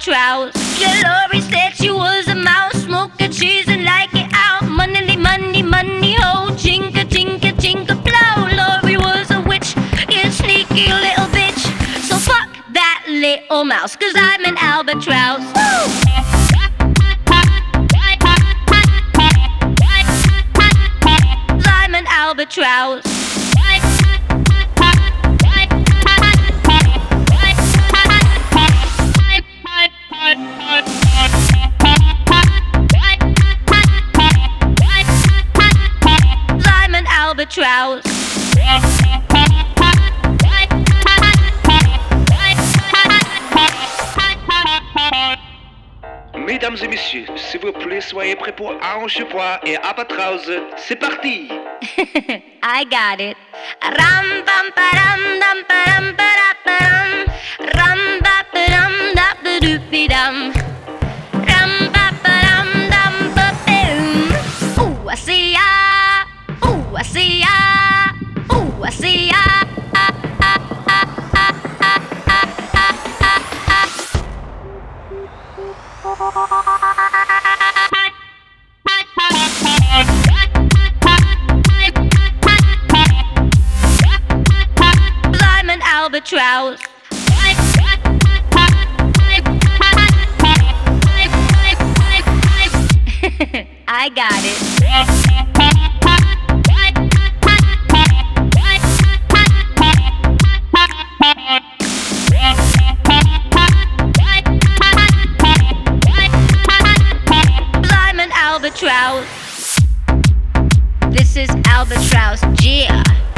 albatross. Yeah, Lori said she was a mouse, smoking cheese and like it out. Money, money, money, oh, jinka, jinka, jinka, blow. Lori was a witch, you sneaky little bitch. So fuck that little mouse, 'cause I'm an albatross. Woo! I'm an albatross. I'm an albatross. Mesdames et messieurs, s'il vous plaît, soyez prêts pour Ange-Pois et Albatross. C'est parti! I got it. Ram bam param dam param paraparam. Ram ba param da ba doopy dum. Ram ba param dam ba boom. Ooh, I see ya. Ooh, I see ya. Ooh, I see ya. I'm an albatross. I got it. I'm an albatross. This is albatross, yeah.